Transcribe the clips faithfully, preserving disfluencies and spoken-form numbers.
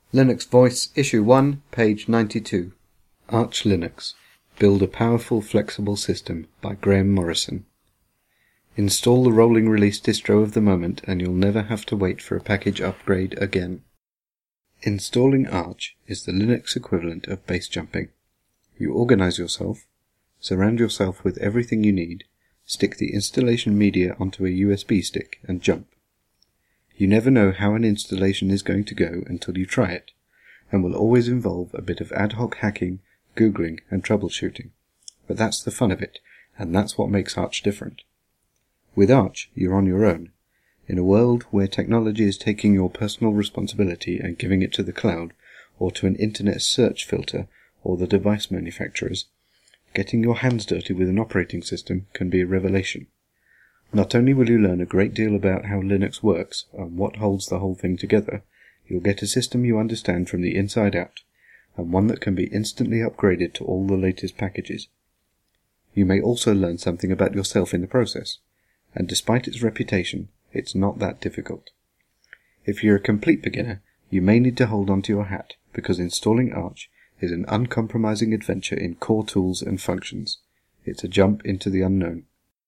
Linux Voice, Issue one, page ninety-two. Arch Linux. Build a Powerful Flexible System by Graham Morrison. Install the rolling release distro of the moment and you'll never have to wait for a package upgrade again. Installing Arch is the Linux equivalent of base jumping. You organize yourself, surround yourself with everything you need, stick the installation media onto a U S B stick and jump. You never know how an installation is going to go until you try it, and will always involve a bit of ad hoc hacking, googling and troubleshooting. But that's the fun of it, and that's what makes Arch different. With Arch, you're on your own. In a world where technology is taking your personal responsibility and giving it to the cloud, or to an internet search filter, or the device manufacturers, getting your hands dirty with an operating system can be a revelation. Not only will you learn a great deal about how Linux works and what holds the whole thing together, you'll get a system you understand from the inside out, and one that can be instantly upgraded to all the latest packages. You may also learn something about yourself in the process, and despite its reputation, it's not that difficult. If you're a complete beginner, you may need to hold on to your hat, because installing Arch is an uncompromising adventure in core tools and functions. It's a jump into the unknown.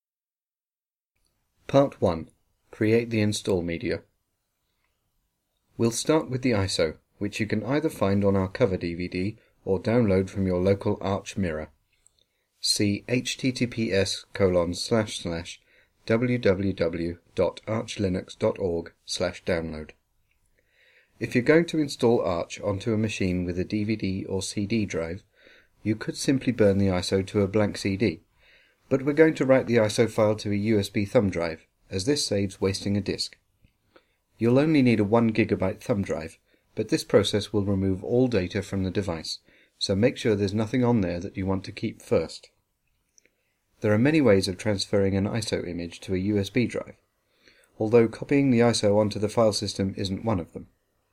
Part one. Create the install media. We'll start with the I S O, which you can either find on our cover D V D or download from your local Arch mirror. See https colon slash slash www dot archlinux dot org slash download. If you're going to install Arch onto a machine with a D V D or C D drive, you could simply burn the I S O to a blank C D. But we're going to write the I S O file to a U S B thumb drive, as this saves wasting a disk. You'll only need a one gigabyte thumb drive, but this process will remove all data from the device, so make sure there's nothing on there that you want to keep first. There are many ways of transferring an I S O image to a U S B drive, although copying the I S O onto the file system isn't one of them.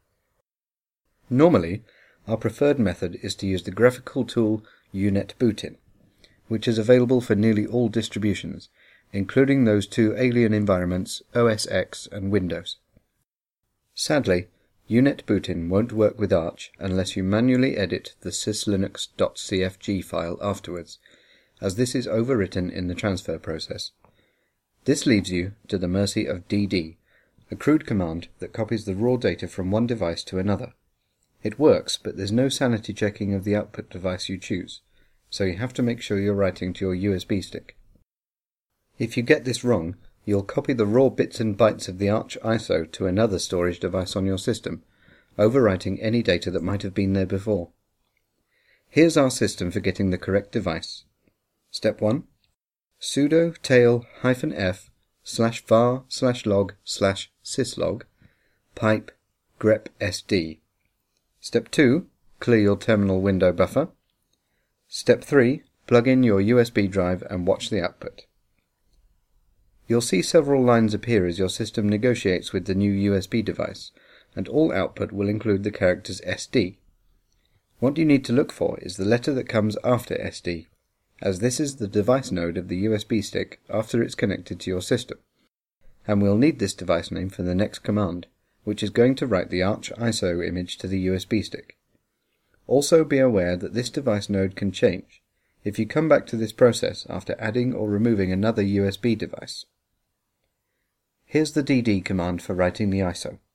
Normally, our preferred method is to use the graphical tool UNetBootin, which is available for nearly all distributions, including those two alien environments, O S X and Windows. Sadly, UNetBootin won't work with Arch unless you manually edit the syslinux dot c f g file afterwards, as this is overwritten in the transfer process. This leaves you to the mercy of D D, a crude command that copies the raw data from one device to another. It works, but there's no sanity checking of the output device you choose, so you have to make sure you're writing to your U S B stick. If you get this wrong, you'll copy the raw bits and bytes of the Arch I S O to another storage device on your system, overwriting any data that might have been there before. Here's our system for getting the correct device. Step one. Sudo tail hyphen f slash var slash log slash syslog pipe grep sd. Step two. Clear your terminal window buffer. Step three. Plug in your U S B drive and watch the output. You'll see several lines appear as your system negotiates with the new U S B device, and all output will include the characters S D. What you need to look for is the letter that comes after S D, as this is the device node of the U S B stick after it's connected to your system, and we'll need this device name for the next command, which is going to write the Arch I S O image to the U S B stick. Also be aware that this device node can change if you come back to this process after adding or removing another U S B device. Here's the D D command for writing the I S O.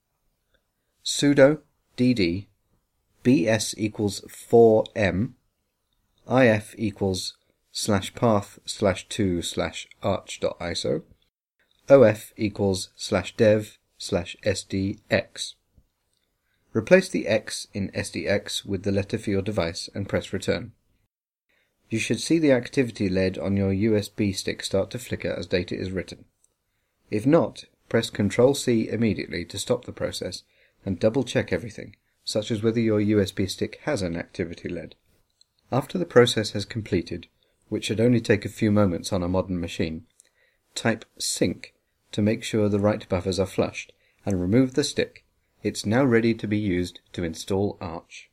Sudo dd bs equals four m if equals slash path slash two slash arch.iso of equals slash dev slash sdx. Replace the X in S D X with the letter for your device and press return. You should see the activity L E D on your U S B stick start to flicker as data is written. If not, press control C immediately to stop the process and double check everything, such as whether your U S B stick has an activity L E D. After the process has completed, which should only take a few moments on a modern machine, type sync to make sure the write buffers are flushed and remove the stick. It's now ready to be used to install Arch.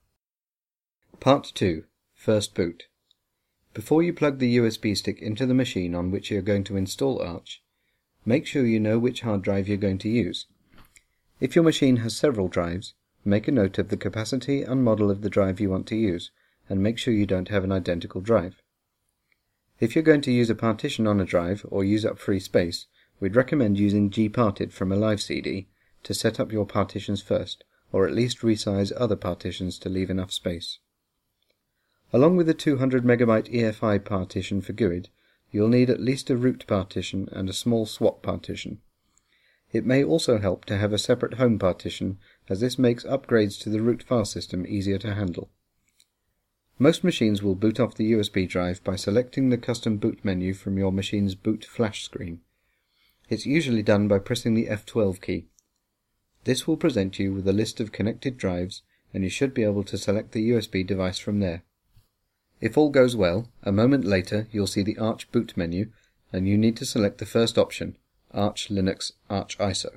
Part two. First boot. Before you plug the U S B stick into the machine on which you're going to install Arch, make sure you know which hard drive you're going to use. If your machine has several drives, make a note of the capacity and model of the drive you want to use, and make sure you don't have an identical drive. If you're going to use a partition on a drive or use up free space, we'd recommend using gparted from a live C D to set up your partitions first, or at least resize other partitions to leave enough space. Along with the two hundred megabyte E F I partition for G U I D, you'll need at least a root partition and a small swap partition. It may also help to have a separate home partition, as this makes upgrades to the root file system easier to handle. Most machines will boot off the U S B drive by selecting the custom boot menu from your machine's boot flash screen. It's usually done by pressing the F twelve key. This will present you with a list of connected drives, and you should be able to select the U S B device from there. If all goes well, a moment later you'll see the Arch boot menu, and you need to select the first option, Arch Linux Arch I S O.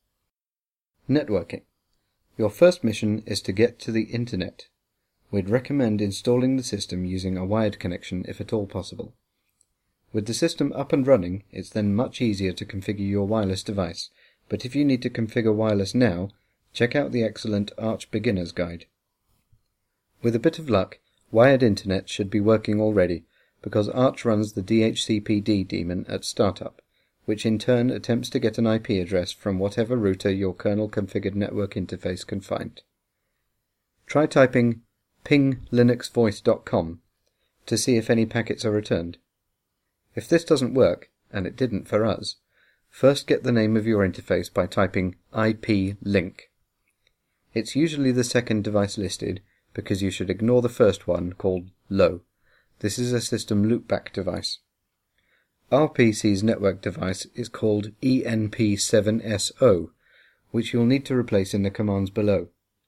Networking. Your first mission is to get to the Internet. We'd recommend installing the system using a wired connection if at all possible. With the system up and running, it's then much easier to configure your wireless device, but if you need to configure wireless now, check out the excellent Arch Beginner's Guide. With a bit of luck, wired internet should be working already, because Arch runs the D H C P D daemon at startup, which in turn attempts to get an I P address from whatever router your kernel-configured network interface can find. Try typing ping linux voice dot com to see if any packets are returned. If this doesn't work, and it didn't for us, first get the name of your interface by typing I P link. It's usually the second device listed, because you should ignore the first one called low. This is a system loopback device. Our P C's network device is called E N P seven S O, which you'll need to replace in the commands below.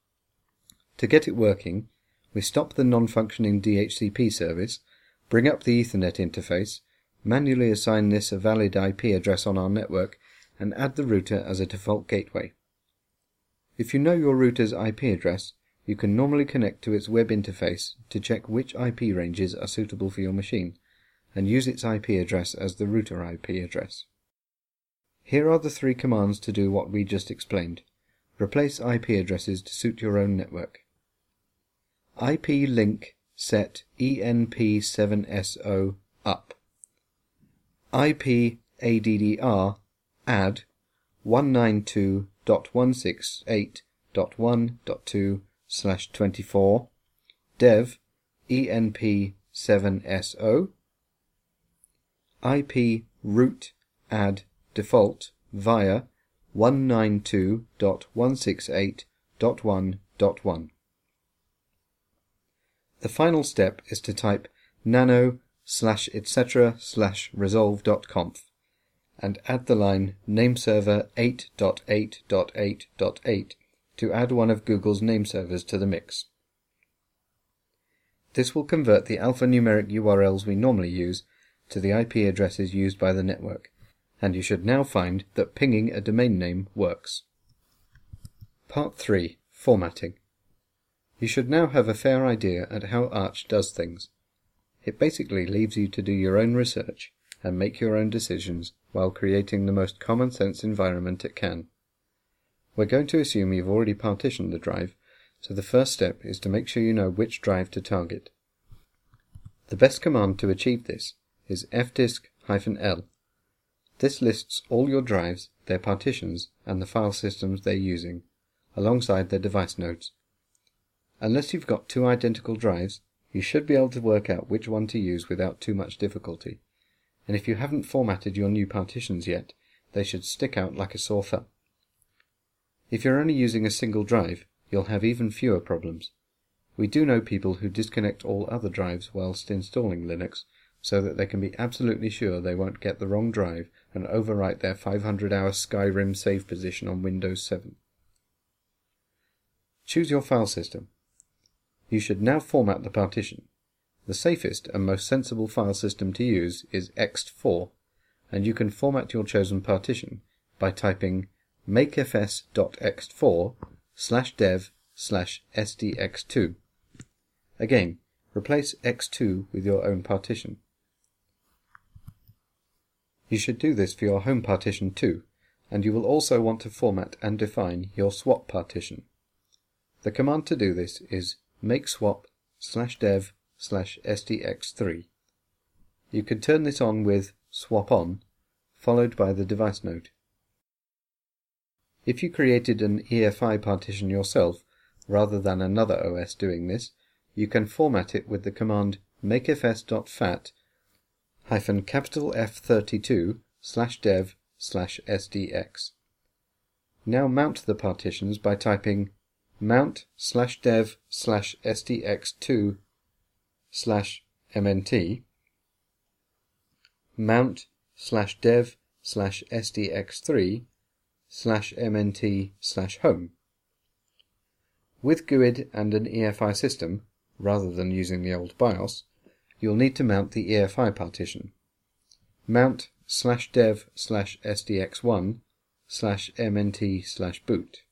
To get it working, we stop the non-functioning D H C P service, bring up the Ethernet interface, manually assign this a valid I P address on our network, and add the router as a default gateway. If you know your router's I P address, you can normally connect to its web interface to check which I P ranges are suitable for your machine, and use its I P address as the router I P address. Here are the three commands to do what we just explained. Replace I P addresses to suit your own network. I P link set E N P seven S O up. I P addr add one ninety-two dot one sixty-eight dot one dot two slash twenty-four dev E N P seven S O. I P root add default via one ninety-two dot one sixty-eight dot one dot one. The final step is to type nano slash etc slash resolve dot conf and add the line nameserver eight dot eight dot eight dot eight to add one of Google's name servers to the mix. This will convert the alphanumeric U R Ls we normally use to the I P addresses used by the network, and you should now find that pinging a domain name works. Part three. Formatting. You should now have a fair idea at how Arch does things. It basically leaves you to do your own research and make your own decisions while creating the most common sense environment it can. We're going to assume you've already partitioned the drive, so the first step is to make sure you know which drive to target. The best command to achieve this is fdisk-l. This lists all your drives, their partitions, and the file systems they're using, alongside their device nodes. Unless you've got two identical drives, you should be able to work out which one to use without too much difficulty, and if you haven't formatted your new partitions yet, they should stick out like a sore thumb. If you're only using a single drive, you'll have even fewer problems. We do know people who disconnect all other drives whilst installing Linux, so that they can be absolutely sure they won't get the wrong drive and overwrite their five hundred hour Skyrim save position on Windows seven. Choose your file system. You should now format the partition. The safest and most sensible file system to use is ext four, and you can format your chosen partition by typing makefs dot ext four slash dev slash s d x two. Again, replace ext two with your own partition. You should do this for your home partition too, and you will also want to format and define your swap partition. The command to do this is make swap slash dev slash sdx3. You can turn this on with swap on, followed by the device node. If you created an E F I partition yourself, rather than another O S doing this, you can format it with the command makefs.fat hyphen capital F thirty-two slash dev slash sdx. Now mount the partitions by typing mount slash dev slash sdx2 slash mnt, mount slash dev slash sdx3 slash mnt slash home. With G U I D and an E F I system, rather than using the old BIOS, you'll need to mount the E F I partition. Mount slash dev slash sdx1 slash mnt slash boot.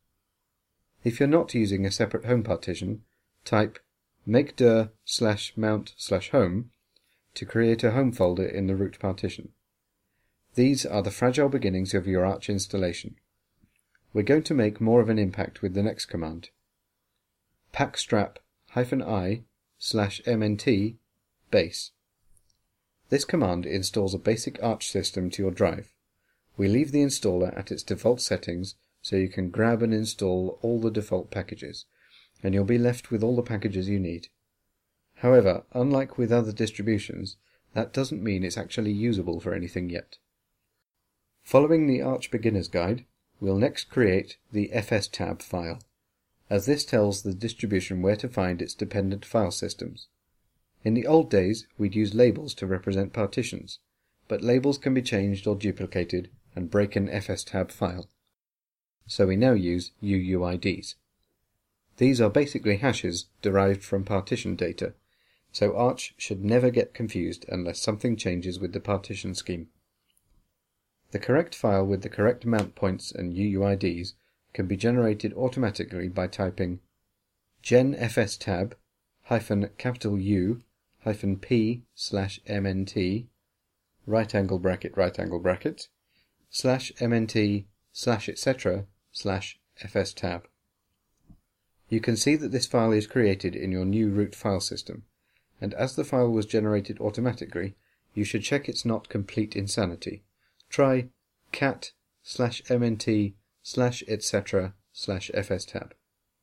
If you're not using a separate home partition, type makedir slash mount slash home to create a home folder in the root partition. These are the fragile beginnings of your Arch installation. We're going to make more of an impact with the next command. packstrap -i slash mnt base. This command installs a basic Arch system to your drive. We leave the installer at its default settings so you can grab and install all the default packages, and you'll be left with all the packages you need. However, unlike with other distributions, that doesn't mean it's actually usable for anything yet. Following the Arch Beginner's Guide, we'll next create the fstab file, as this tells the distribution where to find its dependent file systems. In the old days, we'd use labels to represent partitions, but labels can be changed or duplicated and break an fstab file. So we now use U U I Ds. These are basically hashes derived from partition data, so Arch should never get confused unless something changes with the partition scheme. The correct file with the correct mount points and U U I Ds can be generated automatically by typing gen fstab hyphen capital U hyphen p slash mnt right angle bracket right angle bracket slash mnt slash etc slash fstab. You can see that this file is created in your new root file system, and as the file was generated automatically, you should check it's not complete insanity. Try cat slash mnt slash etc slash fstab.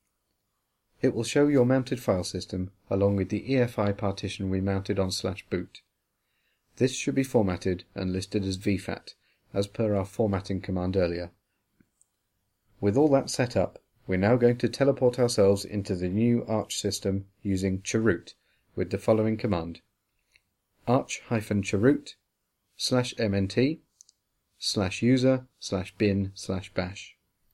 It will show your mounted file system along with the E F I partition we mounted on slash boot. This should be formatted and listed as V FAT, as per our formatting command earlier. With all that set up, we're now going to teleport ourselves into the new Arch system using chroot with the following command: arch-chroot slash mnt slash user slash bin slash bash.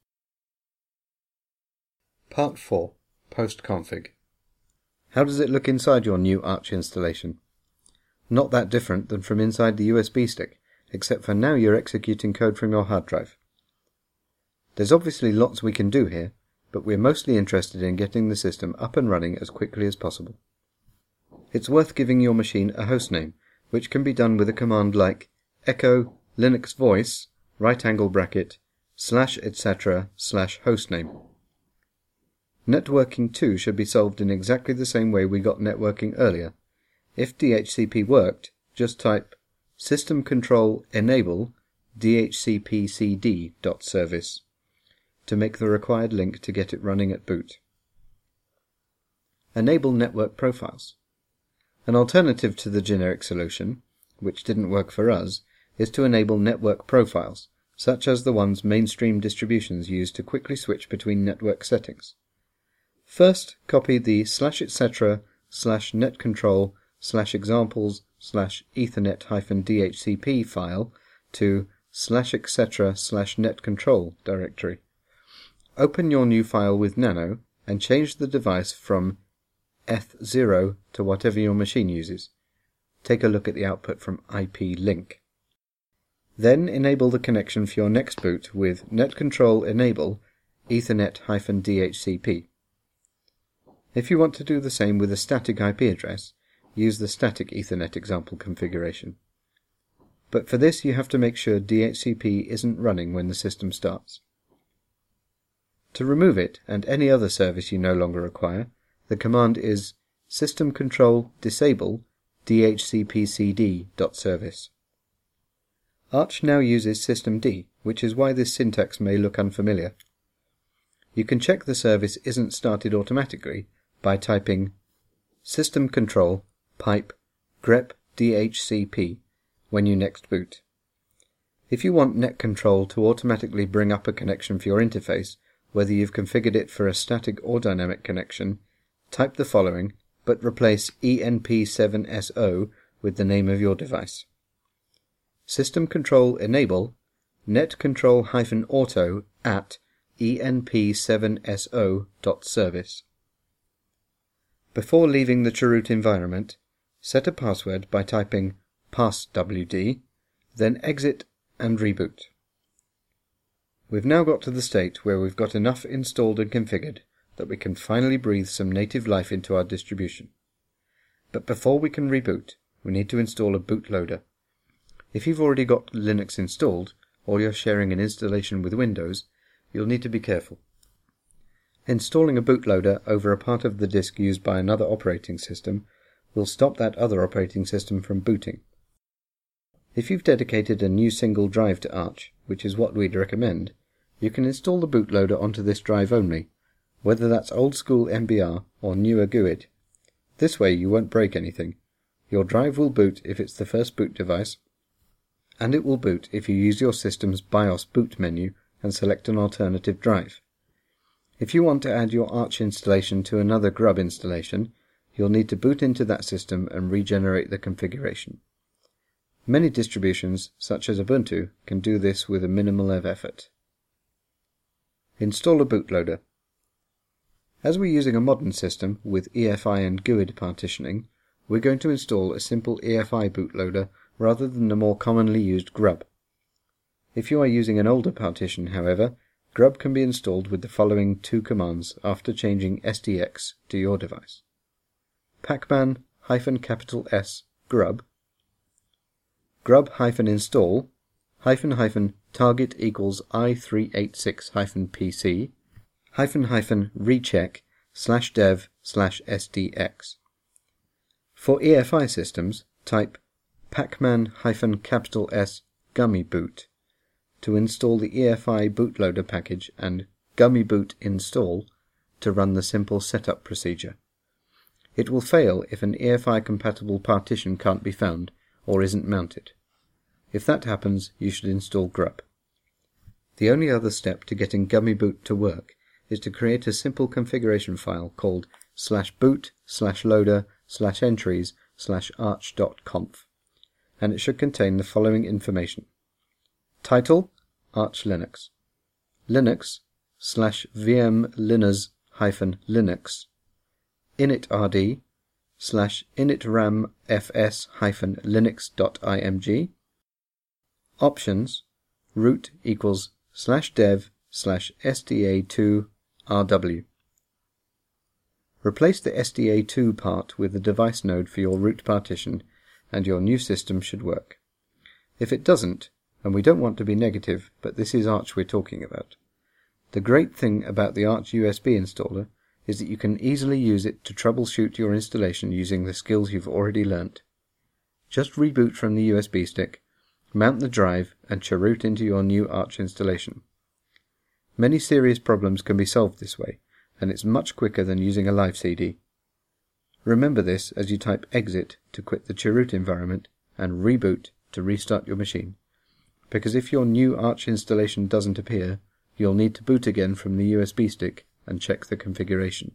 Part four. Post-config. How does it look inside your new Arch installation? Not that different than from inside the U S B stick, except for now you're executing code from your hard drive. There's obviously lots we can do here, but we're mostly interested in getting the system up and running as quickly as possible. It's worth giving your machine a hostname, which can be done with a command like echo linux voice right angle bracket slash etc slash hostname. Networking too should be solved in exactly the same way we got networking earlier. If D H C P worked, just type system control enable dhcpcd.service to make the required link to get it running at boot. Enable network profiles. An alternative to the generic solution, which didn't work for us, is to enable network profiles, such as the ones mainstream distributions use to quickly switch between network settings. First, copy the slash etc slash netcontrol slash examples slash ethernet hyphen dhcp file to slash etc slash netcontrol directory. Open your new file with nano and change the device from E T H zero to whatever your machine uses. Take a look at the output from I P link. Then enable the connection for your next boot with netcontrol enable ethernet-dhcp. If you want to do the same with a static I P address, use the static Ethernet example configuration. But for this you have to make sure D H C P isn't running when the system starts. To remove it and any other service you no longer require, the command is system control disable dhcpcd.service. Arch now uses systemd, which is why this syntax may look unfamiliar. You can check the service isn't started automatically by typing system control pipe grep dhcp when you next boot. If you want netcontrol to automatically bring up a connection for your interface, whether you've configured it for a static or dynamic connection, type the following, but replace E N P seven S O with the name of your device. System control enable netcontrol-auto at E N P seven S O dot service. Before leaving the chroot environment, set a password by typing passwd, then exit and reboot. We've now got to the state where we've got enough installed and configured that we can finally breathe some native life into our distribution. But before we can reboot, we need to install a bootloader. If you've already got Linux installed, or you're sharing an installation with Windows, you'll need to be careful. Installing a bootloader over a part of the disk used by another operating system will stop that other operating system from booting. If you've dedicated a new single drive to Arch, which is what we'd recommend, you can install the bootloader onto this drive only, whether that's old school M B R or newer G U I D. This way you won't break anything. Your drive will boot if it's the first boot device, and it will boot if you use your system's BIOS boot menu and select an alternative drive. If you want to add your Arch installation to another Grub installation, you'll need to boot into that system and regenerate the configuration. Many distributions, such as Ubuntu, can do this with a minimal of effort. Install a bootloader. As we're using a modern system with E F I and G U I D partitioning, we're going to install a simple E F I bootloader rather than the more commonly used Grub. If you are using an older partition, however, Grub can be installed with the following two commands after changing S D X to your device. pacman-S grub grub hyphen install hyphen hyphan target equals i three eighty-six hyphen pc hyphen hyphan recheck slash dev slash sdx. For E F I systems, type pacman hyphen capital S gummy boot to install the E F I bootloader package and gummy boot install to run the simple setup procedure. It will fail if an E F I compatible partition can't be found or isn't mounted. If that happens, you should install grub. The only other step to getting gummy boot to work is to create a simple configuration file called slash boot slash loader slash entries slash arch.conf, and it should contain the following information. Title, Arch Linux. Linux slash vmlinux hyphen linux. initrd slash initramfs hyphen linux.img. Options, root equals slash dev slash S D A two R W. Replace the S D A two part with the device node for your root partition and your new system should work. If it doesn't, and we don't want to be negative, but this is Arch we're talking about, the great thing about the Arch U S B installer is that you can easily use it to troubleshoot your installation using the skills you've already learnt. Just reboot from the U S B stick, mount the drive and chroot into your new Arch installation. Many serious problems can be solved this way, and it's much quicker than using a live C D. Remember this as you type exit to quit the chroot environment and reboot to restart your machine, because if your new Arch installation doesn't appear, you'll need to boot again from the U S B stick and check the configuration.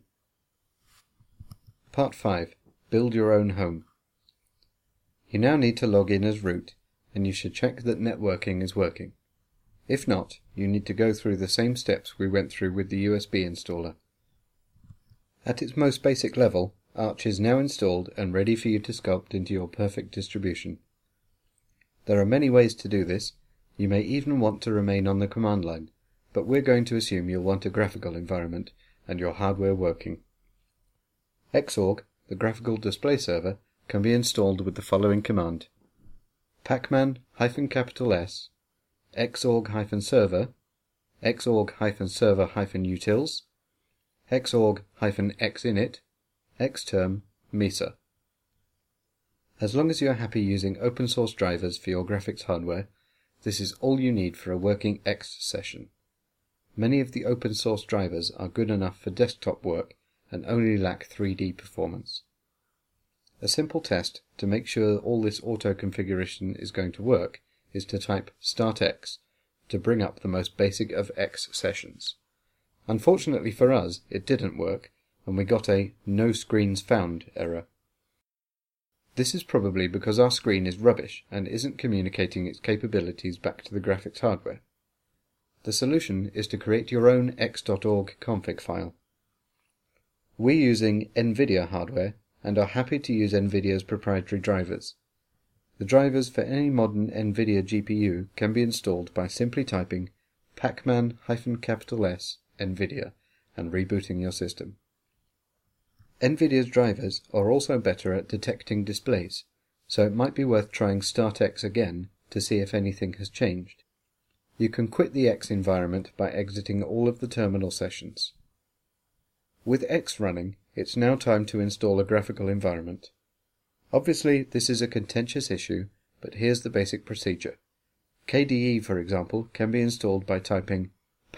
Part five. Build your own home. You now need to log in as root, and you should check that networking is working. If not, you need to go through the same steps we went through with the U S B installer. At its most basic level, Arch is now installed and ready for you to sculpt into your perfect distribution. There are many ways to do this. You may even want to remain on the command line, but we're going to assume you'll want a graphical environment and your hardware working. Xorg, the graphical display server, can be installed with the following command: pacman-S xorg-server xorg-server-utils, xorg-xinit, xterm, mesa. As long as you are happy using open source drivers for your graphics hardware, this is all you need for a working X session. Many of the open source drivers are good enough for desktop work and only lack three D performance. A simple test to make sure all this auto configuration is going to work is to type start X to bring up the most basic of X sessions. Unfortunately for us, it didn't work, and we got a no screens found error. This is probably because our screen is rubbish and isn't communicating its capabilities back to the graphics hardware. The solution is to create your own x dot org config file. We're using NVIDIA hardware and are happy to use NVIDIA's proprietary drivers. The drivers for any modern NVIDIA G P U can be installed by simply typing pacman-S NVIDIA and rebooting your system. NVIDIA's drivers are also better at detecting displays, so it might be worth trying Start X again to see if anything has changed. You can quit the X environment by exiting all of the terminal sessions. With X running, it's now time to install a graphical environment. Obviously, this is a contentious issue, but here's the basic procedure. K D E, for example, can be installed by typing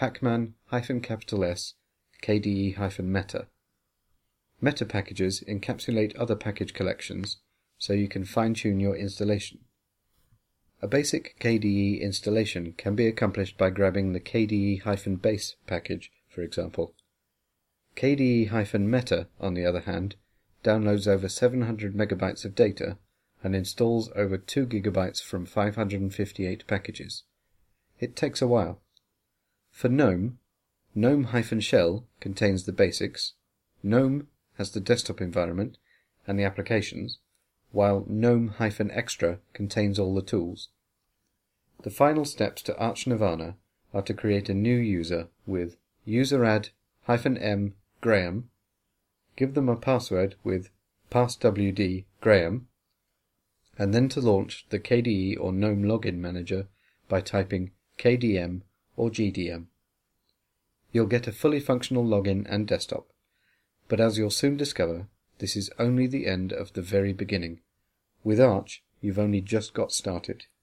pacman-S K D E-meta. Meta packages encapsulate other package collections, so you can fine-tune your installation. A basic K D E installation can be accomplished by grabbing the K D E-base package, for example. K D E-meta, on the other hand, downloads over seven hundred megabytes of data and installs over two gigabytes from five hundred fifty-eight packages. It takes a while. For GNOME, GNOME-shell contains the basics, GNOME has the desktop environment and the applications, while GNOME-extra contains all the tools. The final steps to Arch Nirvana are to create a new user with useradd-m graham, give them a password with passwd graham, and then to launch the K D E or GNOME Login Manager by typing K D M or G D M. You'll get a fully functional login and desktop, but as you'll soon discover, this is only the end of the very beginning. With Arch, you've only just got started.